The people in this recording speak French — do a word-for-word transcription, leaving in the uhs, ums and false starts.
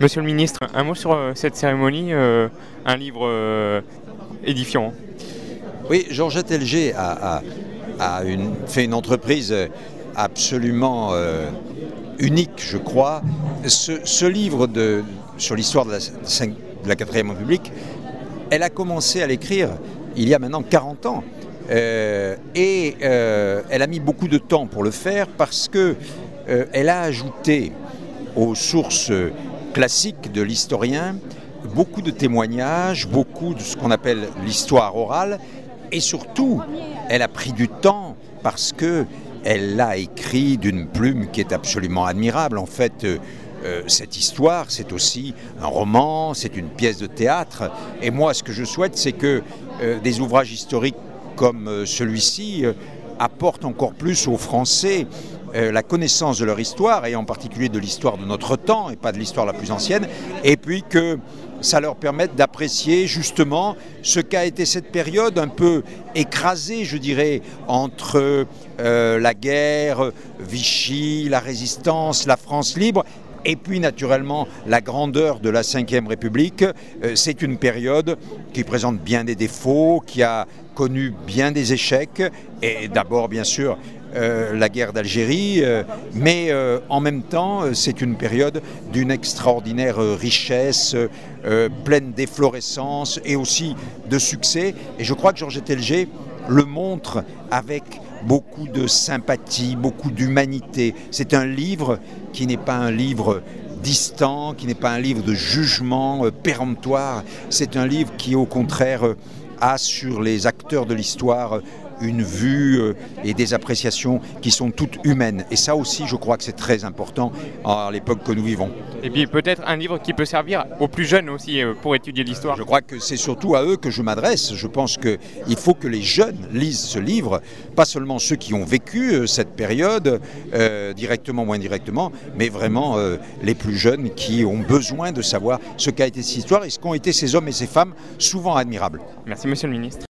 Monsieur le ministre, un mot sur euh, cette cérémonie, euh, un livre euh, édifiant. Oui, Georgette Elgé a, a, a une, fait une entreprise absolument euh, unique, je crois. Ce, ce livre de, sur l'histoire de la, de la quatrième République, elle a commencé à l'écrire il y a maintenant quarante ans. Euh, et euh, elle a mis beaucoup de temps pour le faire parce que euh, elle a ajouté aux sources classiques de l'historien beaucoup de témoignages, beaucoup de ce qu'on appelle l'histoire orale, et surtout, elle a pris du temps parce que elle l'a écrit d'une plume qui est absolument admirable. En fait, euh, euh, cette histoire, c'est aussi un roman, c'est une pièce de théâtre. Et moi, ce que je souhaite, c'est que euh, des ouvrages historiques comme euh, celui-ci euh, apportent encore plus aux Français euh, la connaissance de leur histoire, et en particulier de l'histoire de notre temps, et pas de l'histoire la plus ancienne, et puis que ça leur permette d'apprécier justement ce qu'a été cette période un peu écrasée, je dirais, entre euh, la guerre, Vichy, la résistance, la France libre, et puis naturellement la grandeur de la cinquième République. Euh, c'est une période qui présente bien des défauts, qui a connu bien des échecs, et d'abord bien sûr Euh, la guerre d'Algérie, euh, mais euh, en même temps, euh, c'est une période d'une extraordinaire euh, richesse, euh, pleine d'efflorescence et aussi de succès. Et je crois que Georgette Elgé le montre avec beaucoup de sympathie, beaucoup d'humanité. C'est un livre qui n'est pas un livre distant, qui n'est pas un livre de jugement euh, péremptoire. C'est un livre qui, au contraire, euh, a sur les acteurs de l'histoire une vue et des appréciations qui sont toutes humaines. Et ça aussi, je crois que c'est très important à l'époque que nous vivons. Et puis peut-être un livre qui peut servir aux plus jeunes aussi pour étudier l'histoire. Je crois que c'est surtout à eux que je m'adresse. Je pense qu'il faut que les jeunes lisent ce livre, pas seulement ceux qui ont vécu cette période, euh, directement ou indirectement, mais vraiment euh, les plus jeunes qui ont besoin de savoir ce qu'a été cette histoire et ce qu'ont été ces hommes et ces femmes souvent admirables. Merci Monsieur le ministre.